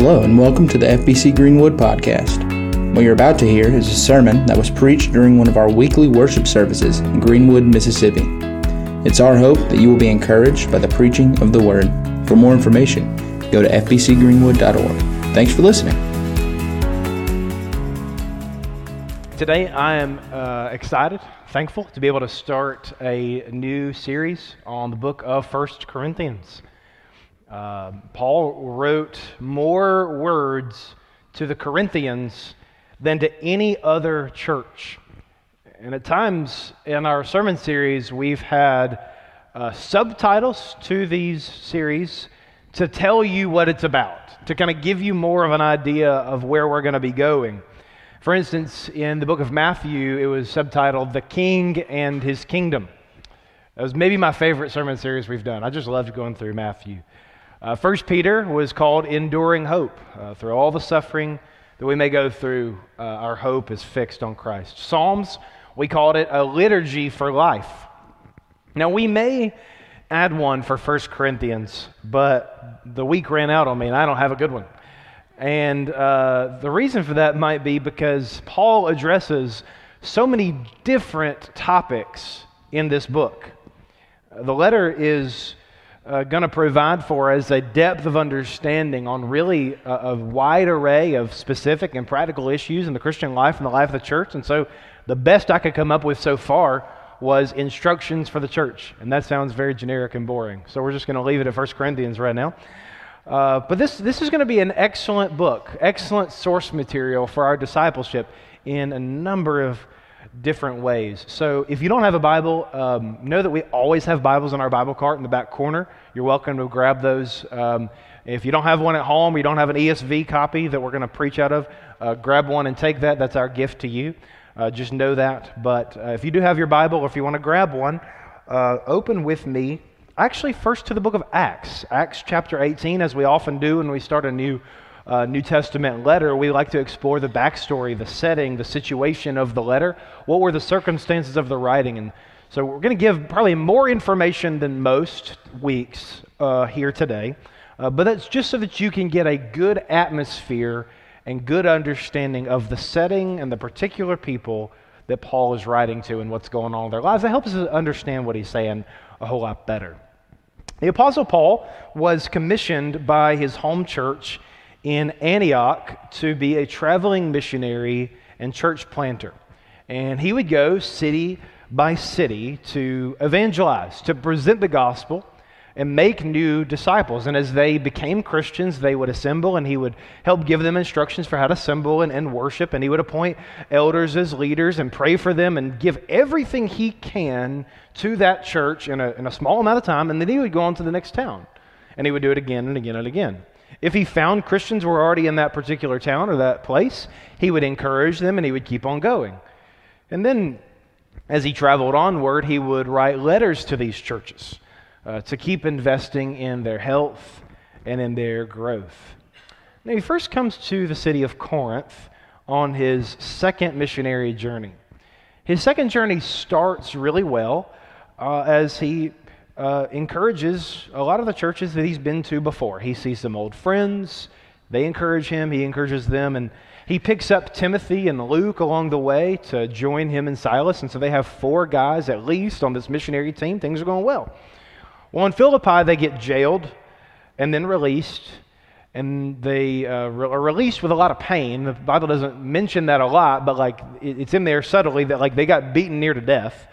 Hello and welcome to the FBC Greenwood podcast. What you're about to hear is a sermon that was preached during one of our weekly worship services in Greenwood, Mississippi. It's our hope that you will be encouraged by the preaching of the Word. For more information, go to fbcgreenwood.org. Thanks for listening. Today I am excited, thankful to be able to start a new series on the book of 1 Corinthians. Paul wrote more words to the Corinthians than to any other church. And at times in our sermon series, we've had subtitles to these series to tell you what it's about, to kind of give you more of an idea of where we're going to be going. For instance, in the book of Matthew, it was subtitled The King and His Kingdom. That was maybe my favorite sermon series we've done. I just loved going through Matthew. 1 Peter was called Enduring Hope. Through all the suffering that we may go through, our hope is fixed on Christ. Psalms, we called it a liturgy for life. Now, we may add one for 1 Corinthians, but the week ran out on me and I don't have a good one. And the reason for that might be because Paul addresses so many different topics in this book. The letter is going to provide for us a depth of understanding on really a wide array of specific and practical issues in the Christian life and the life of the church. And so the best I could come up with so far was instructions for the church. And that sounds very generic and boring. So we're just going to leave it at 1 Corinthians right now. But this is going to be an excellent book, excellent source material for our discipleship in a number of different ways. So if you don't have a Bible, know that we always have Bibles in our Bible cart in the back corner. You're welcome to grab those. If you don't have one at home, you don't have an ESV copy that we're going to preach out of, grab one and take that. That's our gift to you. Just know that. But if you do have your Bible, or if you want to grab one, open with me. Actually, first to the book of Acts. Acts chapter 18, as we often do when we start a new New Testament letter, we like to explore the backstory, the setting, the situation of the letter. What were the circumstances of the writing? And so we're going to give probably more information than most weeks here today. But that's just so that you can get a good atmosphere and good understanding of the setting and the particular people that Paul is writing to and what's going on in their lives. That helps us understand what he's saying a whole lot better. The Apostle Paul was commissioned by his home church in Antioch to be a traveling missionary and church planter. And he would go city by city to evangelize, to present the gospel and make new disciples. And as they became Christians, they would assemble, and he would help give them instructions for how to assemble and worship. And he would appoint elders as leaders and pray for them and give everything he can to that church in a small amount of time. And then he would go on to the next town. And he would do it again and again and again. If he found Christians were already in that particular town or that place, he would encourage them and he would keep on going. And then as he traveled onward, he would write letters to these churches to keep investing in their health and in their growth. Now, he first comes to the city of Corinth on his second missionary journey. His second journey starts really well as he encourages a lot of the churches that he's been to before. He sees some old friends, they encourage him, he encourages them, and he picks up Timothy and Luke along the way to join him and Silas, and so they have 4 guys at least on this missionary team. Things are going well. Well, in Philippi, they get jailed and then released, and they are released with a lot of pain. The Bible doesn't mention that a lot, but it's in there subtly that they got beaten near to death.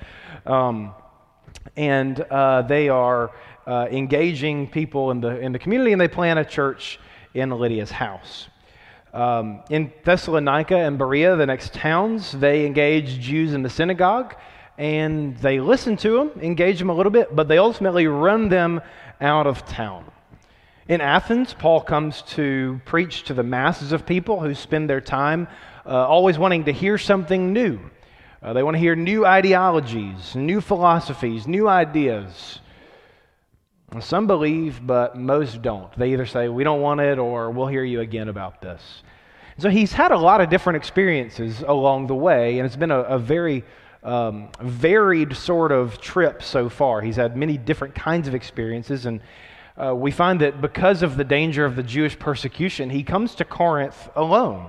And they are engaging people in the community, and they plant a church in Lydia's house. In Thessalonica and Berea, the next towns, they engage Jews in the synagogue, and they listen to them, engage them a little bit, but they ultimately run them out of town. In Athens, Paul comes to preach to the masses of people who spend their time always wanting to hear something new. They want to hear new ideologies, new philosophies, new ideas. Some believe, but most don't. They either say, we don't want it, or we'll hear you again about this. So he's had a lot of different experiences along the way, and it's been a very varied sort of trip so far. He's had many different kinds of experiences, and we find that because of the danger of the Jewish persecution, he comes to Corinth alone.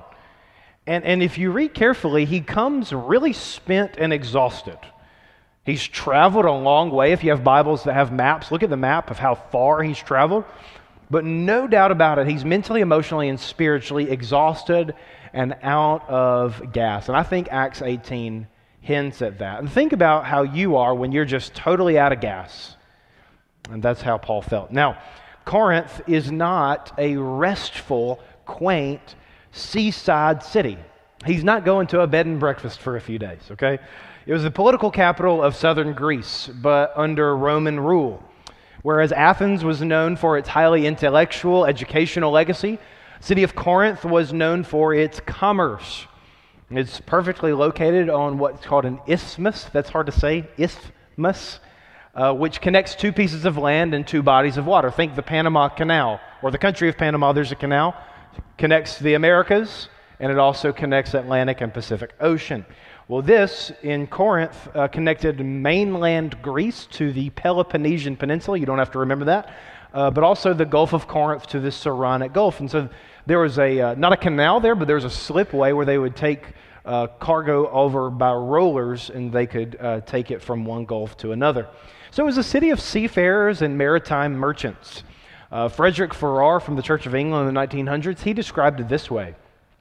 And if you read carefully, he comes really spent and exhausted. He's traveled a long way. If you have Bibles that have maps, look at the map of how far he's traveled. But no doubt about it, he's mentally, emotionally, and spiritually exhausted and out of gas. And I think Acts 18 hints at that. And think about how you are when you're just totally out of gas. And that's how Paul felt. Now, Corinth is not a restful, quaint, seaside city. He's not going to a bed and breakfast for a few days, okay? It was the political capital of southern Greece, but under Roman rule. Whereas Athens was known for its highly intellectual, educational legacy, the city of Corinth was known for its commerce. It's perfectly located on what's called an isthmus. That's hard to say, isthmus, which connects two pieces of land and two bodies of water. Think the Panama Canal, or the country of Panama. There's a canal, connects the Americas, and it also connects Atlantic and Pacific Ocean. Well, this, in Corinth, connected mainland Greece to the Peloponnesian Peninsula. You don't have to remember that. But also the Gulf of Corinth to the Saronic Gulf. And so there was not a canal there, but there was a slipway where they would take cargo over by rollers, and they could take it from one gulf to another. So it was a city of seafarers and maritime merchants. Frederick Farrar from the Church of England in the 1900s, he described it this way.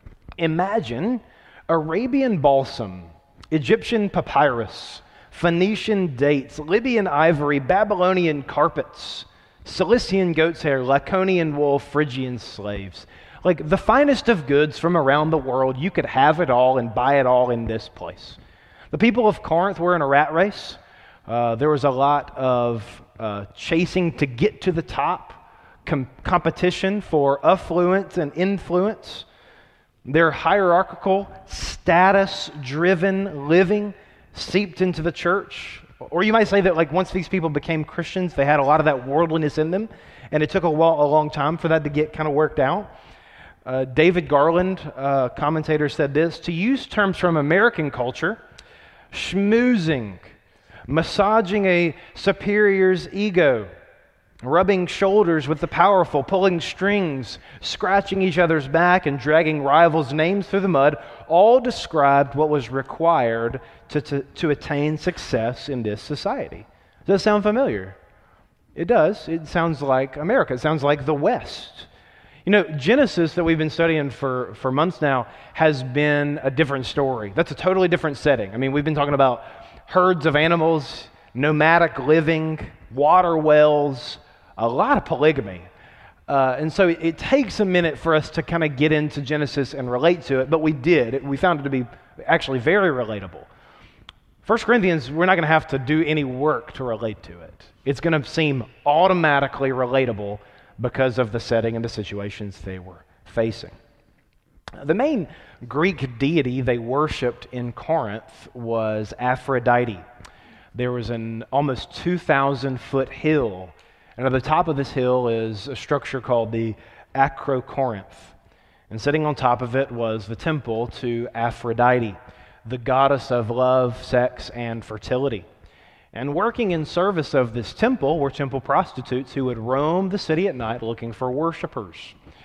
Imagine Arabian balsam, Egyptian papyrus, Phoenician dates, Libyan ivory, Babylonian carpets, Cilician goat's hair, Laconian wool, Phrygian slaves. Like the finest of goods from around the world, you could have it all and buy it all in this place. The people of Corinth were in a rat race. There was a lot of chasing to get to the top, competition for affluence and influence. Their hierarchical, status-driven living seeped into the church. Or you might say that like once these people became Christians, they had a lot of that worldliness in them, and it took a long time for that to get kind of worked out. David Garland, commentator, said this: to use terms from American culture, schmoozing, massaging a superior's ego, rubbing shoulders with the powerful, pulling strings, scratching each other's back, and dragging rivals' names through the mud, all described what was required to attain success in this society. Does that sound familiar? It does. It sounds like America. It sounds like the West. You know, Genesis that we've been studying for months now has been a different story. That's a totally different setting. I mean, we've been talking about herds of animals, nomadic living, water wells, a lot of polygamy. And so it takes a minute for us to kind of get into Genesis and relate to it, but we did. We found it to be actually very relatable. 1 Corinthians, we're not going to have to do any work to relate to it. It's going to seem automatically relatable because of the setting and the situations they were facing. The main Greek deity they worshipped in Corinth was Aphrodite. There was an almost 2,000-foot hill, and at the top of this hill is a structure called the Acrocorinth. And sitting on top of it was the temple to Aphrodite, the goddess of love, sex, and fertility. And working in service of this temple were temple prostitutes who would roam the city at night looking for worshipers.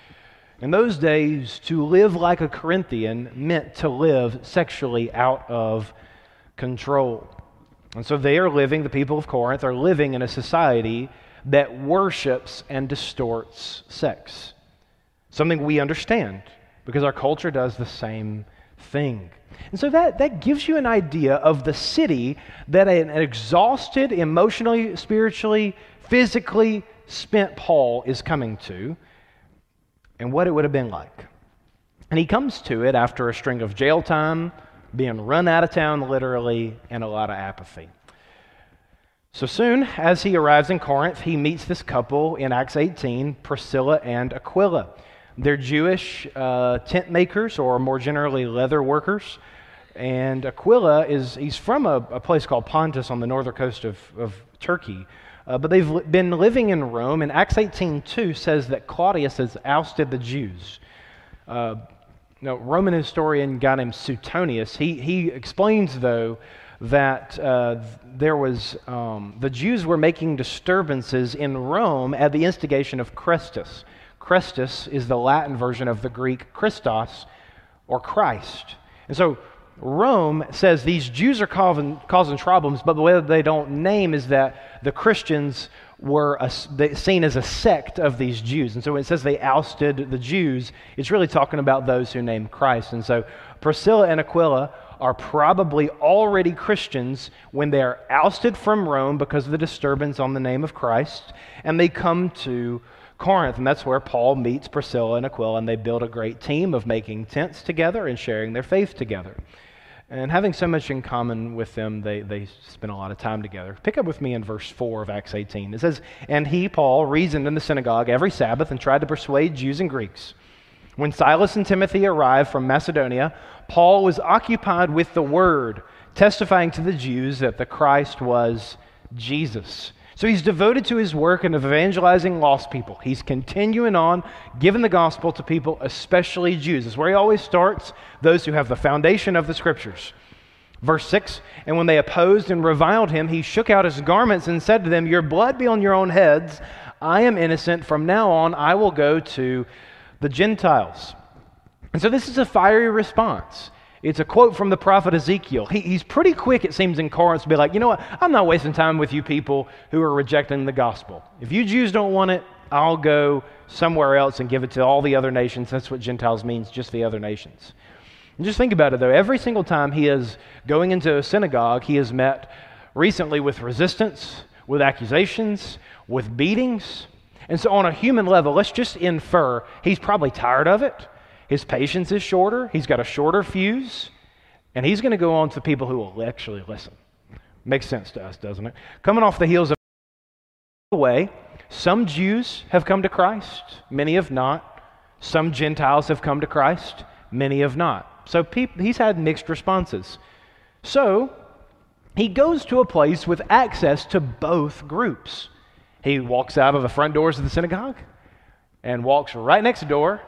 In those days, to live like a Corinthian meant to live sexually out of control. And so the people of Corinth are living in a society that worships and distorts sex. Something we understand because our culture does the same thing. And so that gives you an idea of the city that an exhausted, emotionally, spiritually, physically spent Paul is coming to, and what it would have been like. And he comes to it after a string of jail time, being run out of town literally, and a lot of apathy. So soon as he arrives in Corinth, he meets this couple in Acts 18, Priscilla and Aquila. They're Jewish tent makers, or more generally leather workers. And Aquila he's from a place called Pontus on the northern coast of Turkey. But they've been living in Rome, and Acts 18:2 says that Claudius has ousted the Jews. Roman historian, a guy named Suetonius, he explains, though, that the Jews were making disturbances in Rome at the instigation of Chrestus. Chrestus is the Latin version of the Greek Christos, or Christ. And so Rome says these Jews are causing problems, but the way that they don't name is that the Christians were seen as a sect of these Jews. And so when it says they ousted the Jews, it's really talking about those who name Christ. And so Priscilla and Aquila are probably already Christians when they are ousted from Rome because of the disturbance on the name of Christ, and they come to Corinth, and that's where Paul meets Priscilla and Aquila, and they build a great team of making tents together and sharing their faith together. And having so much in common with them, they spend a lot of time together. Pick up with me in verse 4 of Acts 18. It says, "And he, Paul, reasoned in the synagogue every Sabbath and tried to persuade Jews and Greeks. When Silas and Timothy arrived from Macedonia, Paul was occupied with the word, testifying to the Jews that the Christ was Jesus." So he's devoted to his work and of evangelizing lost people. He's continuing on, giving the gospel to people, especially Jews. That's where he always starts, those who have the foundation of the Scriptures. Verse 6, "And when they opposed and reviled him, he shook out his garments and said to them, 'Your blood be on your own heads. I am innocent. From now on, I will go to the Gentiles.'" And so this is a fiery response. It's a quote from the prophet Ezekiel. He's pretty quick, it seems, in Corinth to be like, you know what, I'm not wasting time with you people who are rejecting the gospel. If you Jews don't want it, I'll go somewhere else and give it to all the other nations. That's what Gentiles means, just the other nations. And just think about it, though. Every single time he is going into a synagogue, he has met recently with resistance, with accusations, with beatings. And so on a human level, let's just infer he's probably tired of it. His patience is shorter. He's got a shorter fuse. And he's going to go on to people who will actually listen. Makes sense to us, doesn't it? Coming off the heels of the way, some Jews have come to Christ. Many have not. Some Gentiles have come to Christ. Many have not. So he's had mixed responses. So he goes to a place with access to both groups. He walks out of the front doors of the synagogue and walks right next door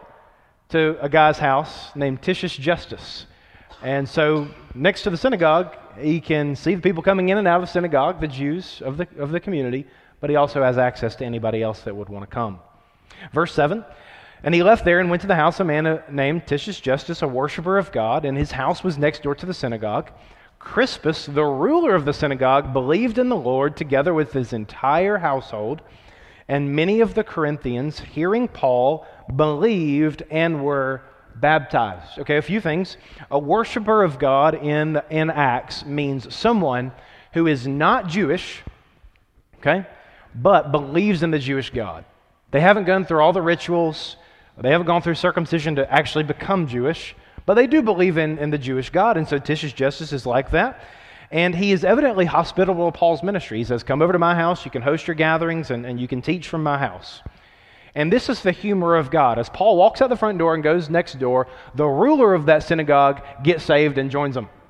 to a guy's house named Titius Justus. And so next to the synagogue, he can see the people coming in and out of the synagogue, the Jews of the community, but he also has access to anybody else that would want to come. Verse 7, "And he left there and went to the house of a man named Titius Justus, a worshiper of God, and his house was next door to the synagogue. Crispus, the ruler of the synagogue, believed in the Lord together with his entire household, and many of the Corinthians, hearing Paul, believed and were baptized." Okay, a few things. A worshiper of God in Acts means someone who is not Jewish, okay, but believes in the Jewish God. They haven't gone through all the rituals. They haven't gone through circumcision to actually become Jewish, but they do believe in the Jewish God. And so Titius Justus is like that. And he is evidently hospitable to Paul's ministry. He says, "Come over to my house, you can host your gatherings, and you can teach from my house." And this is the humor of God. As Paul walks out the front door and goes next door, the ruler of that synagogue gets saved and joins them.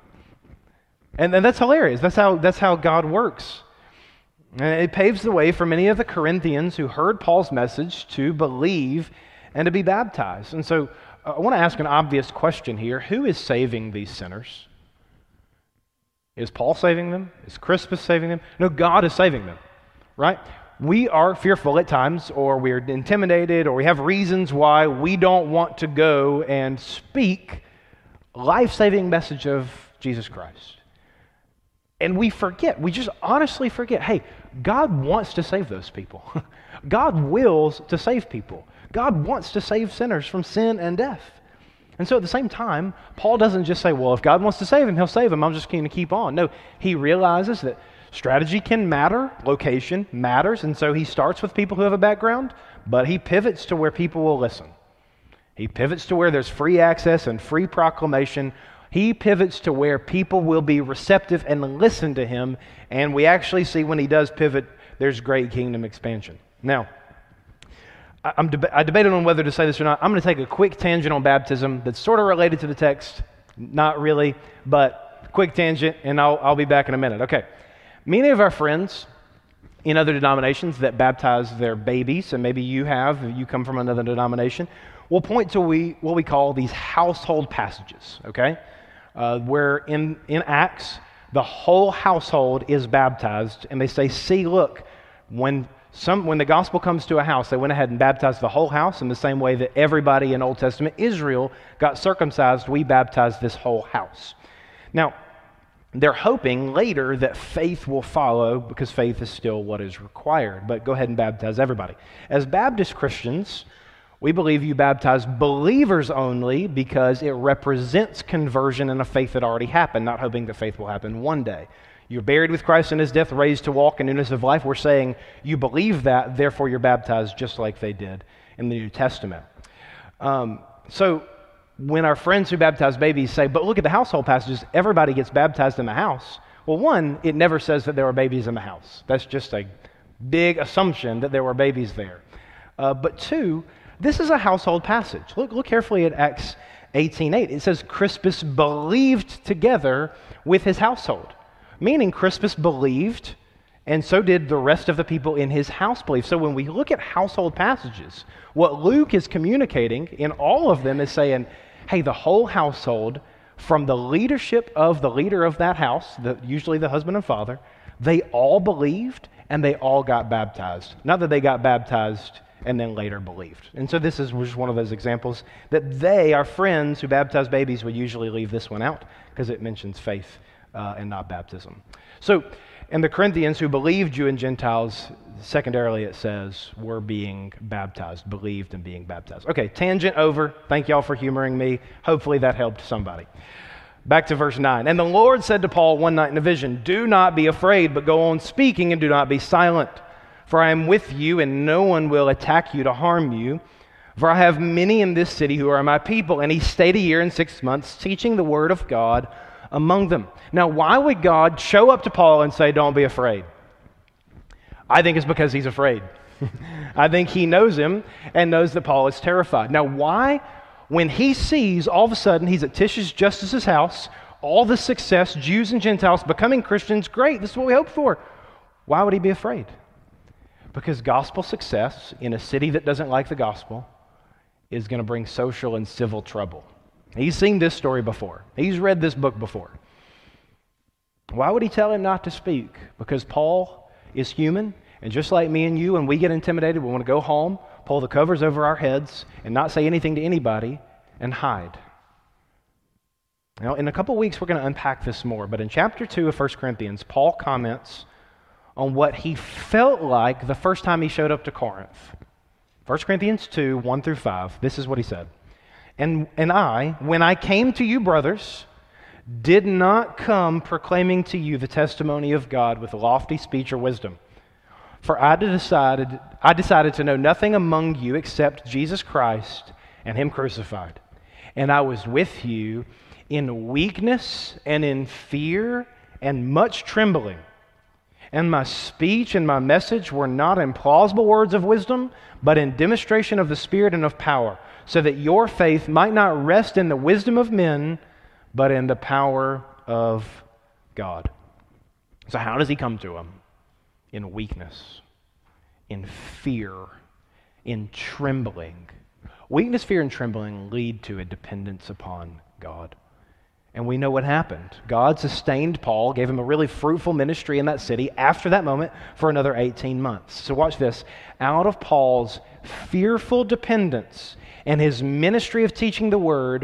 And that's hilarious. That's how God works. And it paves the way for many of the Corinthians who heard Paul's message to believe and to be baptized. And so I want to ask an obvious question here. Who is saving these sinners? Is Paul saving them? Is Crispus saving them? No, God is saving them, right? We are fearful at times, or we're intimidated, or we have reasons why we don't want to go and speak life-saving message of Jesus Christ. And we forget, we just honestly forget, hey, God wants to save those people. God wills to save people. God wants to save sinners from sin and death. And so at the same time, Paul doesn't just say, well, if God wants to save him, he'll save him. I'm just going to keep on. No, he realizes that strategy can matter, location matters, and so he starts with people who have a background, but he pivots to where people will listen. He pivots to where there's free access and free proclamation. He pivots to where people will be receptive and listen to him, and we actually see when he does pivot, there's great kingdom expansion. Now, I debated on whether to say this or not. I'm going to take a quick tangent on baptism that's sort of related to the text. Not really, but quick tangent, and I'll be back in a minute. Okay. Many of our friends in other denominations that baptize their babies, and maybe you come from another denomination, will point to what we call these household passages, okay? Where in Acts, the whole household is baptized, and they say, see, look, when the gospel comes to a house, they went ahead and baptized the whole house in the same way that everybody in Old Testament Israel got circumcised. We baptized this whole house. Now, they're hoping later that faith will follow because faith is still what is required. But go ahead and baptize everybody. As Baptist Christians, we believe you baptize believers only because it represents conversion in a faith that already happened, not hoping that faith will happen one day. You're buried with Christ in his death, raised to walk in newness of life. We're saying you believe that, therefore you're baptized just like they did in the New Testament. So when our friends who baptize babies say, but look at the household passages, everybody gets baptized in the house. Well, one, it never says that there were babies in the house. That's just a big assumption that there were babies there. But two, this is a household passage. Look carefully at Acts 18:8. It says Crispus believed together with his household, meaning Crispus believed, and so did the rest of the people in his house believe. So when we look at household passages, what Luke is communicating in all of them is saying, hey, the whole household, from the leadership of the leader of that house, usually the husband and father, they all believed and they all got baptized. Not that they got baptized and then later believed. And so this is just one of those examples that they, our friends who baptize babies, would usually leave this one out because it mentions faith and not baptism. So, and the Corinthians who believed, Jew and Gentiles, secondarily it says, were being baptized, believed and being baptized. Okay, tangent over. Thank y'all for humoring me. Hopefully that helped somebody. Back to verse 9. And the Lord said to Paul one night in a vision, do not be afraid, but go on speaking and do not be silent. For I am with you, and no one will attack you to harm you. For I have many in this city who are my people. And he stayed 1 year and 6 months, teaching the word of God among them. Now, why would God show up to Paul and say, don't be afraid? I think it's because he's afraid. I think he knows him and knows that Paul is terrified. Now, why? When he sees all of a sudden he's at Titius Justus's house, all the success, Jews and Gentiles becoming Christians, great, this is what we hoped for. Why would he be afraid? Because gospel success in a city that doesn't like the gospel is going to bring social and civil trouble. He's seen this story before. He's read this book before. Why would he tell him not to speak? Because Paul is human, and just like me and you, when we get intimidated, we want to go home, pull the covers over our heads, and not say anything to anybody, and hide. Now, in a couple weeks, we're going to unpack this more, but in chapter 2 of 1 Corinthians, Paul comments on what he felt like the first time he showed up to Corinth. 1 Corinthians 2, 1 through 5, this is what he said. And I, when I came to you, brothers, did not come proclaiming to you the testimony of God with lofty speech or wisdom. For I decided to know nothing among you except Jesus Christ and Him crucified. And I was with you in weakness and in fear and much trembling. And my speech and my message were not in plausible words of wisdom, but in demonstration of the Spirit and of power, so that your faith might not rest in the wisdom of men, but in the power of God. So how does he come to them? In weakness, in fear, in trembling. Weakness, fear, and trembling lead to a dependence upon God. And we know what happened. God sustained Paul, gave him a really fruitful ministry in that city after that moment for another 18 months. So watch this. Out of Paul's fearful dependence and his ministry of teaching the word,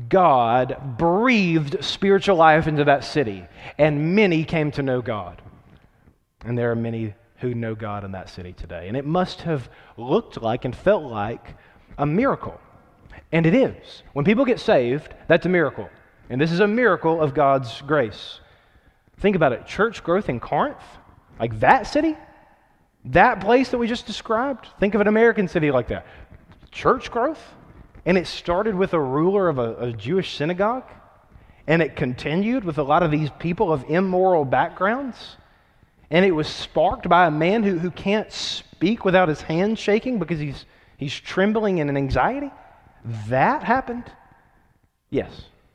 God breathed spiritual life into that city, and many came to know God. And there are many who know God in that city today. And it must have looked like and felt like a miracle. And it is. When people get saved, that's a miracle. And this is a miracle of God's grace. Think about it. Church growth in Corinth, like that city, that place that we just described. Think of an American city like that. Church growth. And it started with a ruler of a Jewish synagogue. And it continued with a lot of these people of immoral backgrounds. And it was sparked by a man who can't speak without his hands shaking because he's trembling in an anxiety. That happened? Yes.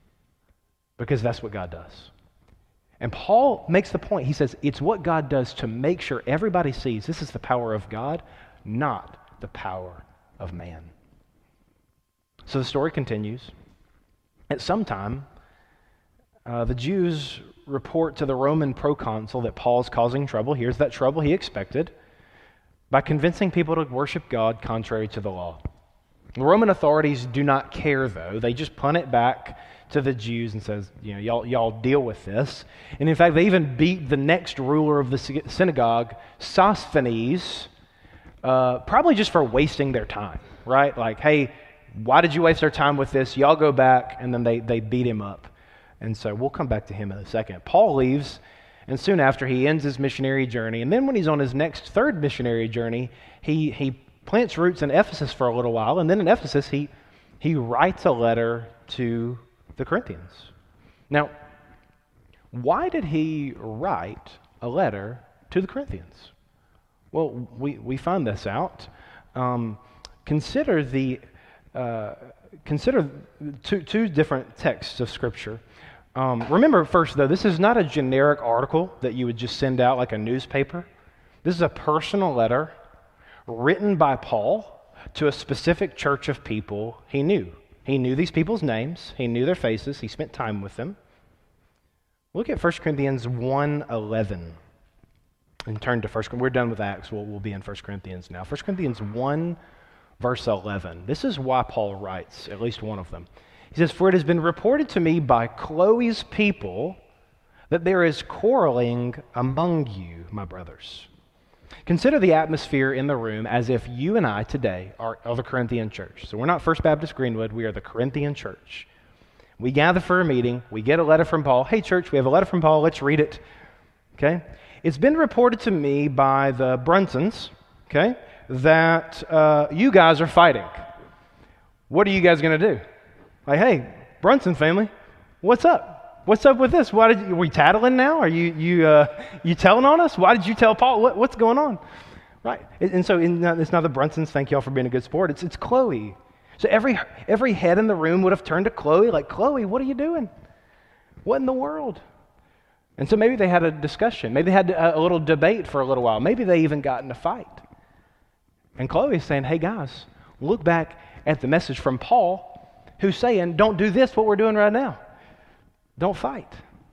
Because that's what God does. And Paul makes the point. He says it's what God does to make sure everybody sees this is the power of God, not the power of man. So the story continues. At some time, The Jews report to the Roman proconsul that Paul's causing trouble. Here's that trouble he expected by convincing people to worship God contrary to the law. The Roman authorities do not care, though. They just punt it back to the Jews and says, y'all deal with this. And in fact, they even beat the next ruler of the synagogue, Sosthenes, probably just for wasting their time, right? Like, hey, why did you waste our time with this? Y'all go back, and then they beat him up. And so we'll come back to him in a second. Paul leaves, and soon after he ends his missionary journey. And then when he's on his next third missionary journey, he plants roots in Ephesus for a little while. And then in Ephesus, he writes a letter to the Corinthians. Now, why did he write a letter to the Corinthians? Well, we find this out. Consider two different texts of Scripture. Remember first, though, this is not a generic article that you would just send out like a newspaper. This is a personal letter written by Paul to a specific church of people he knew. He knew these people's names. He knew their faces. He spent time with them. Look at 1 Corinthians 1:11 and turn to 1 Corinthians. We're done with Acts. We'll be in 1 Corinthians now. 1 Corinthians 1, verse 11. This is why Paul writes, at least one of them. He says, "For it has been reported to me by Chloe's people that there is quarreling among you, my brothers. Consider the atmosphere in the room as if you and I today are the Corinthian church." So we're not First Baptist Greenwood, we are the Corinthian church. We gather for a meeting, we get a letter from Paul. Hey church, we have a letter from Paul, let's read it. Okay? It's been reported to me by the Brunsons, okay, that you guys are fighting. What are you guys going to do? Like, hey, Brunson family, what's up? What's up with this? Were we tattling now? Are you telling on us? Why did you tell Paul? What's going on? Right. And so it's not the Brunsons. Thank y'all for being a good sport. It's Chloe. So every head in the room would have turned to Chloe, like, Chloe, what are you doing? What in the world? And so maybe they had a discussion. Maybe they had a little debate for a little while. Maybe they even got in a fight. And Chloe is saying, hey guys, look back at the message from Paul, who's saying, don't do this, what we're doing right now. Don't fight.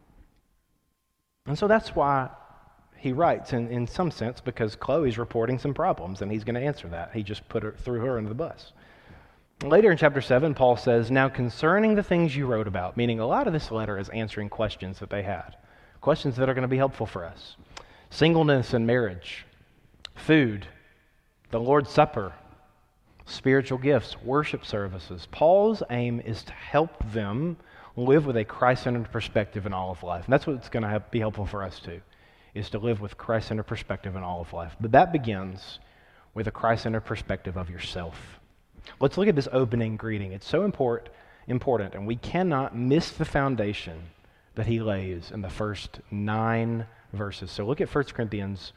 And so that's why he writes, in some sense, because Chloe's reporting some problems, and he's going to answer that. He just threw her under the bus. Later in chapter 7, Paul says, "Now concerning the things you wrote about," meaning a lot of this letter is answering questions that they had, questions that are going to be helpful for us. Singleness and marriage, food, the Lord's Supper, spiritual gifts, worship services. Paul's aim is to help them live with a Christ-centered perspective in all of life. And that's what's going to be helpful for us too, is to live with Christ-centered perspective in all of life. But that begins with a Christ-centered perspective of yourself. Let's look at this opening greeting. It's so important, and we cannot miss the foundation that he lays in the first 9 verses. So look at 1 Corinthians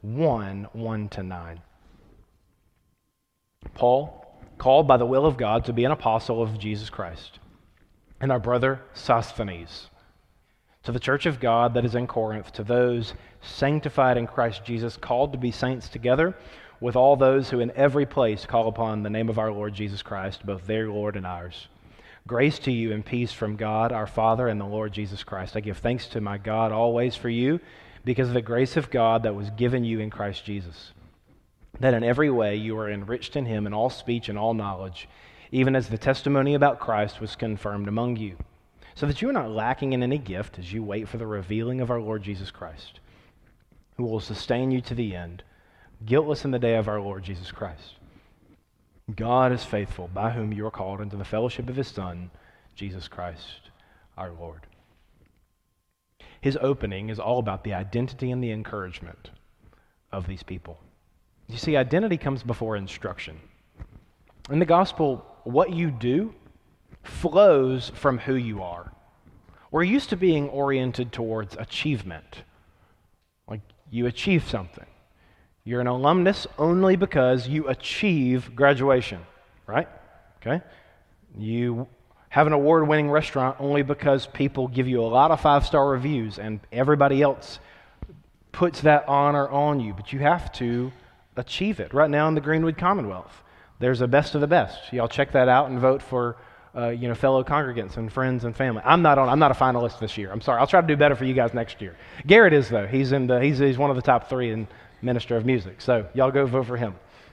1:1-9. Paul, called by the will of God to be an apostle of Jesus Christ, and our brother Sosthenes, to the church of God that is in Corinth, to those sanctified in Christ Jesus, called to be saints together with all those who in every place call upon the name of our Lord Jesus Christ, both their Lord and ours. Grace to you and peace from God our Father and the Lord Jesus Christ. I give thanks to my God always for you, because of the grace of God that was given you in Christ Jesus, that in every way you are enriched in him in all speech and all knowledge, even as the testimony about Christ was confirmed among you, so that you are not lacking in any gift as you wait for the revealing of our Lord Jesus Christ, who will sustain you to the end, guiltless in the day of our Lord Jesus Christ. God is faithful, by whom you are called into the fellowship of his Son, Jesus Christ, our Lord. His opening is all about the identity and the encouragement of these people. You see, identity comes before instruction. In the gospel, what you do flows from who you are. We're used to being oriented towards achievement. Like, you achieve something. You're an alumnus only because you achieve graduation, right? Okay? You have an award-winning restaurant only because people give you a lot of 5-star reviews and everybody else puts that honor on you, but you have to achieve it. Right now in the Greenwood Commonwealth, there's a best of the best. Y'all check that out and vote for fellow congregants and friends and family. I'm not a finalist this year. I'm sorry. I'll try to do better for you guys next year. Garrett is, though. He's one of the top 3 in Minister of Music. So y'all go vote for him.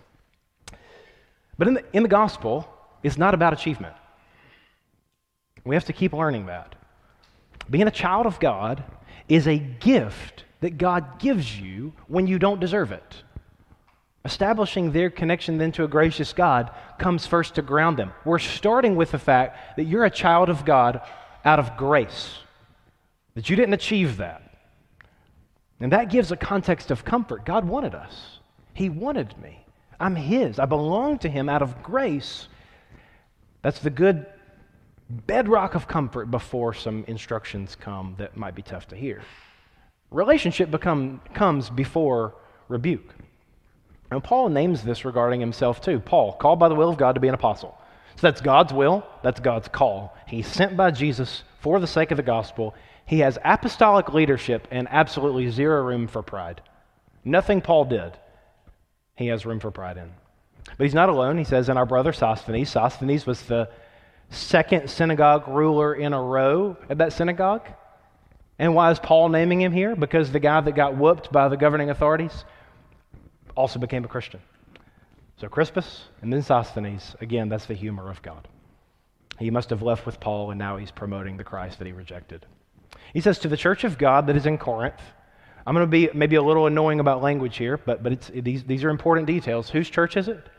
But in the gospel, it's not about achievement. We have to keep learning that. Being a child of God is a gift that God gives you when you don't deserve it. Establishing their connection then to a gracious God comes first to ground them. We're starting with the fact that you're a child of God out of grace, that you didn't achieve that. And that gives a context of comfort. God wanted us. He wanted me. I'm His. I belong to Him out of grace. That's the good bedrock of comfort before some instructions come that might be tough to hear. Relationship comes before rebuke. And Paul names this regarding himself too. Paul, called by the will of God to be an apostle. So that's God's will, that's God's call. He's sent by Jesus for the sake of the gospel. He has apostolic leadership and absolutely zero room for pride. Nothing Paul did, he has room for pride in. But he's not alone. He says, and our brother Sosthenes. Sosthenes was the second synagogue ruler in a row at that synagogue. And why is Paul naming him here? Because the guy that got whooped by the governing authorities also became a Christian. So Crispus and then Sosthenes, again, that's the humor of God. He must have left with Paul, and now he's promoting the Christ that he rejected. He says, to the church of God that is in Corinth. I'm going to be maybe a little annoying about language here, but these are important details. Whose church is it?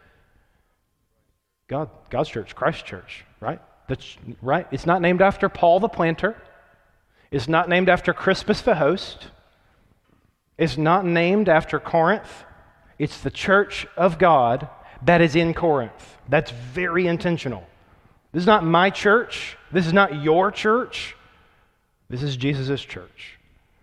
God's church, Christ's church, right? Right? It's not named after Paul the planter. It's not named after Crispus the host. It's not named after Corinth. It's the church of God that is in Corinth. That's very intentional. This is not my church. This is not your church. This is Jesus' church.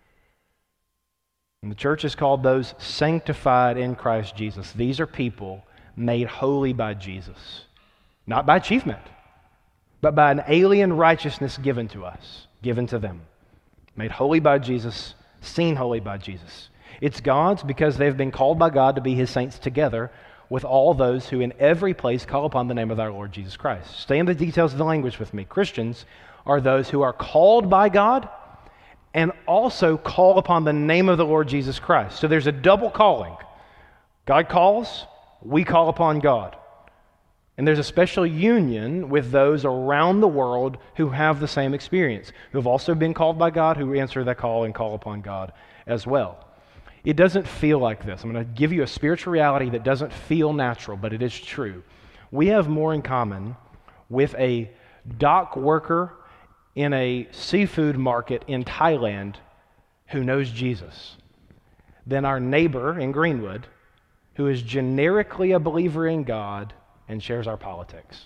And the church is called those sanctified in Christ Jesus. These are people made holy by Jesus. Not by achievement, but by an alien righteousness given to us, given to them. Made holy by Jesus, seen holy by Jesus. It's God's because they've been called by God to be His saints together with all those who in every place call upon the name of our Lord Jesus Christ. Stay in the details of the language with me. Christians are those who are called by God and also call upon the name of the Lord Jesus Christ. So there's a double calling. God calls, we call upon God. And there's a special union with those around the world who have the same experience, who have also been called by God, who answer that call and call upon God as well. It doesn't feel like this. I'm going to give you a spiritual reality that doesn't feel natural, but it is true. We have more in common with a dock worker in a seafood market in Thailand who knows Jesus than our neighbor in Greenwood who is generically a believer in God and shares our politics.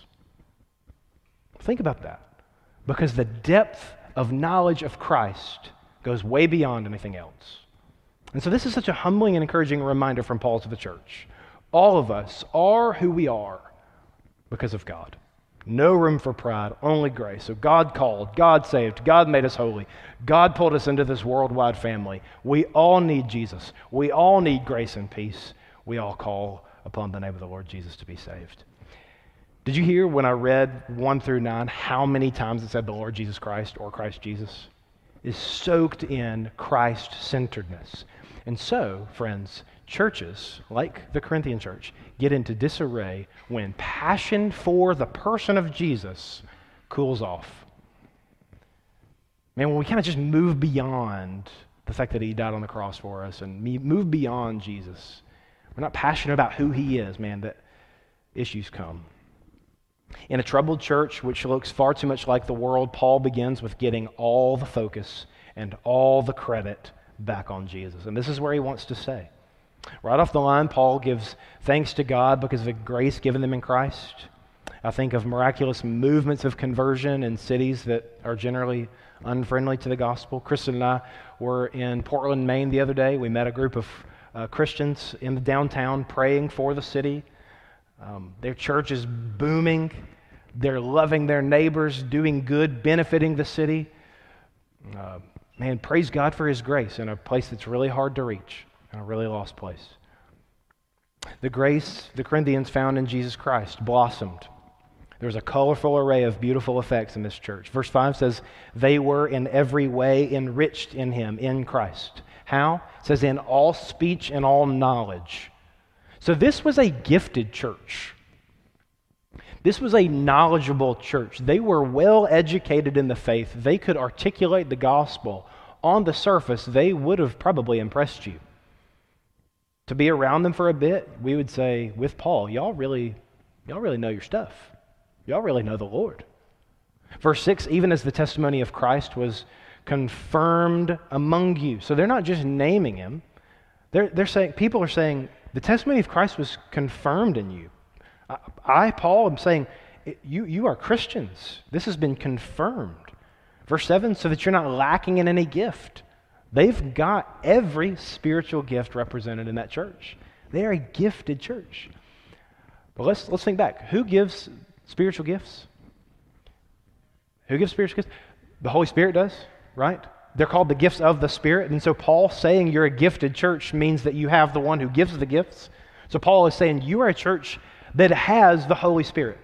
Think about that, because the depth of knowledge of Christ goes way beyond anything else. And so this is such a humbling and encouraging reminder from Paul to the church. All of us are who we are because of God. No room for pride, only grace. So God called, God saved, God made us holy. God pulled us into this worldwide family. We all need Jesus. We all need grace and peace. We all call upon the name of the Lord Jesus to be saved. Did you hear when I read 1 through 9 how many times it said the Lord Jesus Christ or Christ Jesus? Is soaked in Christ-centeredness. And so, friends, churches, like the Corinthian church, get into disarray when passion for the person of Jesus cools off. Man, when we kind of just move beyond the fact that He died on the cross for us and move beyond Jesus, we're not passionate about who He is, man, that issues come. In a troubled church, which looks far too much like the world, Paul begins with getting all the focus and all the credit back on Jesus. And this is where he wants to say. Right off the line, Paul gives thanks to God because of the grace given them in Christ. I think of miraculous movements of conversion in cities that are generally unfriendly to the gospel. Kristen and I were in Portland, Maine the other day. We met a group of Christians in the downtown praying for the city. Their church is booming. They're loving their neighbors, doing good, benefiting the city. Man, praise God for His grace in a place that's really hard to reach, in a really lost place. The grace the Corinthians found in Jesus Christ blossomed. There's a colorful array of beautiful effects in this church. Verse 5 says, they were in every way enriched in him, in Christ. How? It says, in all speech and all knowledge. So this was a gifted church. This was a knowledgeable church. They were well educated in the faith. They could articulate the gospel. On the surface, they would have probably impressed you. To be around them for a bit, we would say, with Paul, y'all really know your stuff. Y'all really know the Lord. Verse 6, even as the testimony of Christ was confirmed among you. So they're not just naming him. They're saying, people are saying, the testimony of Christ was confirmed in you. I, Paul, am saying, you are Christians. This has been confirmed. Verse 7, so that you're not lacking in any gift. They've got every spiritual gift represented in that church. They are a gifted church. But let's think back. Who gives spiritual gifts? Who gives spiritual gifts? The Holy Spirit does, right? They're called the gifts of the Spirit. And so Paul saying you're a gifted church means that you have the one who gives the gifts. So Paul is saying you are a church that has the Holy Spirit.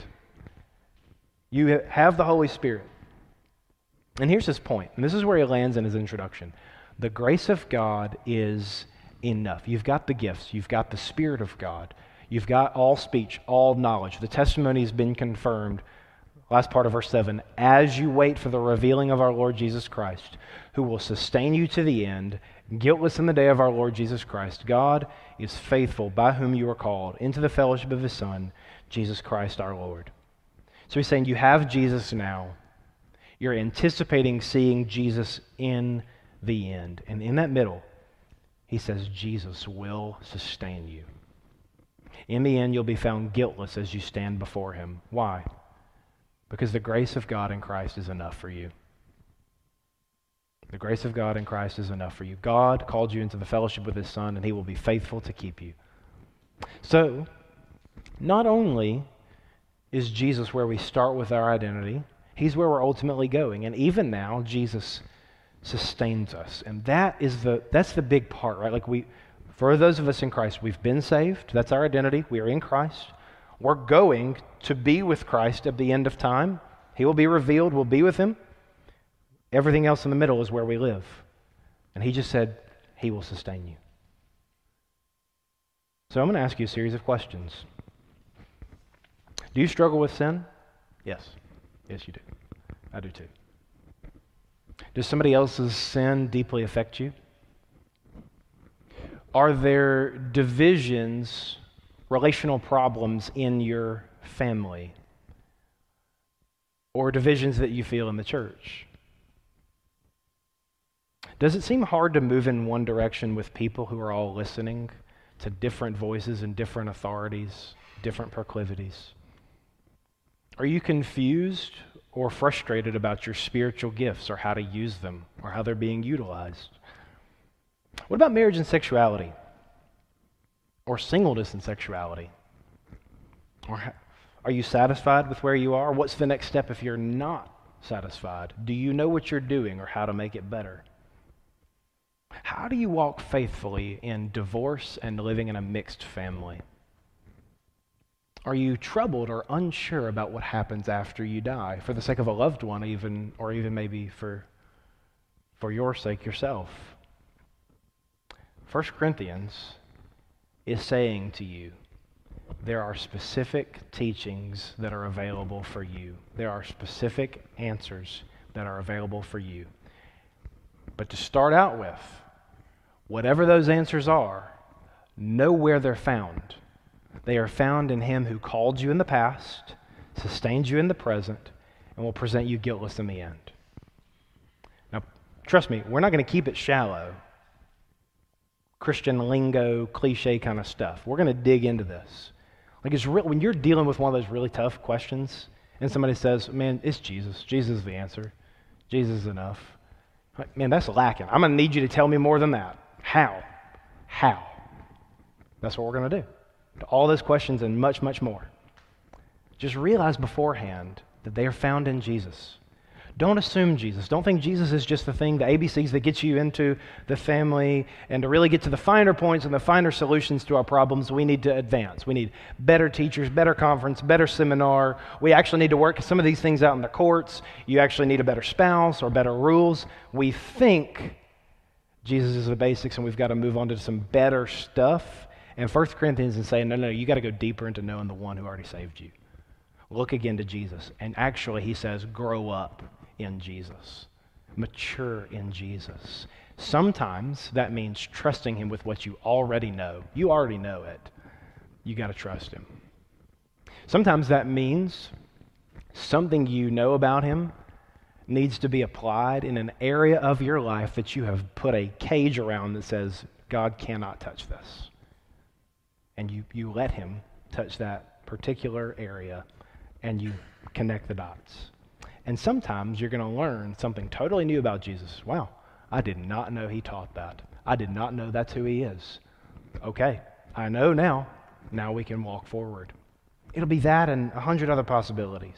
You have the Holy Spirit. And here's his point, and this is where he lands in his introduction. The grace of God is enough. You've got the gifts. You've got the Spirit of God. You've got all speech, all knowledge. The testimony has been confirmed. Last part of verse 7, as you wait for the revealing of our Lord Jesus Christ, who will sustain you to the end, guiltless in the day of our Lord Jesus Christ. God is faithful, by whom you are called, into the fellowship of his Son, Jesus Christ our Lord. So he's saying you have Jesus now. You're anticipating seeing Jesus in the end. And in that middle, he says Jesus will sustain you. In the end, you'll be found guiltless as you stand before him. Why? Because the grace of God in Christ is enough for you. The grace of God in Christ is enough for you. God called you into the fellowship with his Son, and he will be faithful to keep you. So, not only is Jesus where we start with our identity, he's where we're ultimately going. And even now, Jesus sustains us. And that's the big part, right? For those of us in Christ, we've been saved. That's our identity. We are in Christ. We're going to be with Christ at the end of time. He will be revealed. We'll be with him. Everything else in the middle is where we live. And he just said, he will sustain you. So I'm going to ask you a series of questions. Do you struggle with sin? Yes. Yes, you do. I do too. Does somebody else's sin deeply affect you? Are there divisions, relational problems in your family? Or divisions that you feel in the church? Does it seem hard to move in one direction with people who are all listening to different voices and different authorities, different proclivities? Are you confused or frustrated about your spiritual gifts or how to use them or how they're being utilized? What about marriage and sexuality? Or singleness and sexuality? Or are you satisfied with where you are? What's the next step if you're not satisfied? Do you know what you're doing or how to make it better? How do you walk faithfully in divorce and living in a mixed family? Are you troubled or unsure about what happens after you die, for the sake of a loved one even, or even maybe for your sake yourself? 1 Corinthians is saying to you, there are specific teachings that are available for you. There are specific answers that are available for you. But to start out with, whatever those answers are, know where they're found. They are found in him who called you in the past, sustains you in the present, and will present you guiltless in the end. Now, trust me, we're not going to keep it shallow, Christian lingo, cliche kind of stuff. We're going to dig into this. It's real, when you're dealing with one of those really tough questions, and somebody says, man, it's Jesus. Jesus is the answer. Jesus is enough. Man, that's lacking. I'm going to need you to tell me more than that. How? That's what we're going to do. To all those questions and much, much more. Just realize beforehand that they are found in Jesus. Don't assume Jesus. Don't think Jesus is just the thing, the ABCs that gets you into the family. And to really get to the finer points and the finer solutions to our problems, we need to advance. We need better teachers, better conference, better seminar. We actually need to work some of these things out in the courts. You actually need a better spouse or better rules. We think Jesus is the basics and we've got to move on to some better stuff. And 1 Corinthians is saying, no, you got to go deeper into knowing the one who already saved you. Look again to Jesus. And actually, he says, grow up in Jesus. Mature in Jesus. Sometimes that means trusting him with what you already know. You already know it. You got to trust him. Sometimes that means something you know about him needs to be applied in an area of your life that you have put a cage around that says, God cannot touch this. And you let him touch that particular area and you connect the dots. And sometimes you're going to learn something totally new about Jesus. Wow, I did not know he taught that. I did not know that's who he is. Okay, I know now. Now we can walk forward. It'll be that and 100 other possibilities.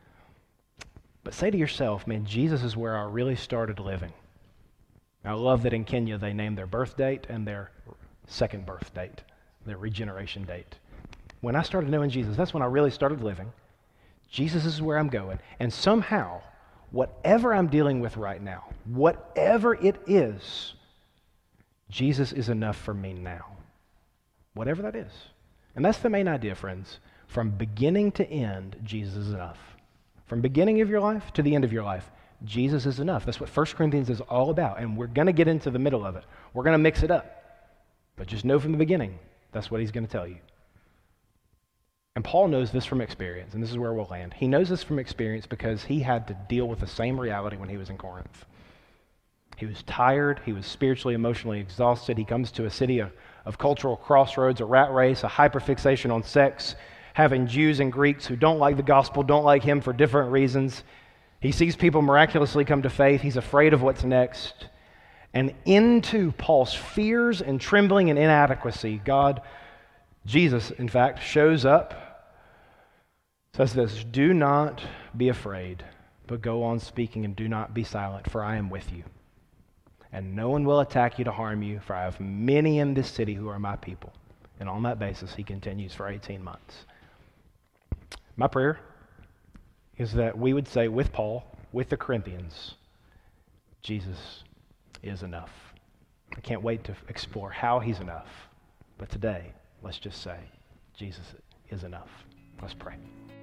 But say to yourself, man, Jesus is where I really started living. I love that in Kenya they named their birth date and their second birth date, their regeneration date. When I started knowing Jesus, that's when I really started living. Jesus is where I'm going. And somehow, whatever I'm dealing with right now, whatever it is, Jesus is enough for me now. Whatever that is. And that's the main idea, friends. From beginning to end, Jesus is enough. From beginning of your life to the end of your life, Jesus is enough. That's what 1 Corinthians is all about. And we're going to get into the middle of it. We're going to mix it up. But just know from the beginning, that's what he's going to tell you. And Paul knows this from experience, and this is where we'll land. He knows this from experience because he had to deal with the same reality when he was in Corinth. He was tired. He was spiritually, emotionally exhausted. He comes to a city of cultural crossroads, a rat race, a hyperfixation on sex, having Jews and Greeks who don't like the gospel, don't like him for different reasons. He sees people miraculously come to faith. He's afraid of what's next. And into Paul's fears and trembling and inadequacy, Jesus, in fact, shows up, says this, do not be afraid, but go on speaking and do not be silent, for I am with you. And no one will attack you to harm you, for I have many in this city who are my people. And on that basis, he continues for 18 months. My prayer is that we would say with Paul, with the Corinthians, Jesus is enough. I can't wait to explore how he's enough. But today, let's just say, Jesus is enough. Let's pray.